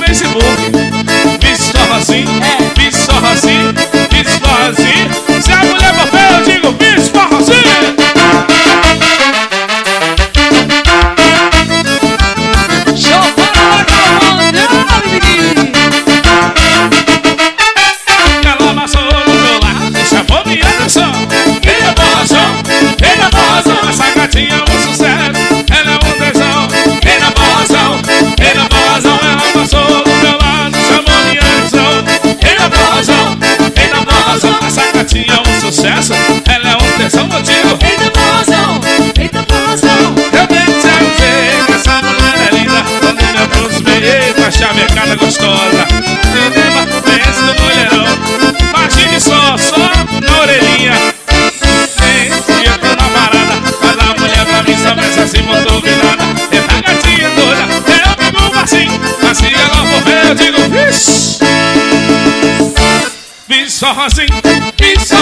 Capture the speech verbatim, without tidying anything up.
Facebook. Vice forrozinho, vice forrozinho, vice forrozinho. Se a mulher for feia, eu digo vice forrozinho. Ela passou do meu lado e chamou minha atenção. Venha forrozão, venha forrozão. Essa gatinha é um sucesso, ela é um tesão. Venha forrozão, venha forrozão. Ela passou do meu lado e chamou minha atenção. Venha forrozão, venha forrozão. Essa gatinha é um sucesso, ela é um tesão, eu digo. Venha forrozão, venha forrozão. Eu bem te avisei que essa mulher é linda. Quando eu me aproximei com a chavecada gostosa. Cinema, pensa no mulherão. Imagine só, só na orelhinha. Sim, eu tô na parada, mas a mulher pra mim só pensa assim, montou virada. Eita gatinha doida, eu pego um passinho. Assim ela for ver, eu digo vixe. Vixe forrozinho, vixe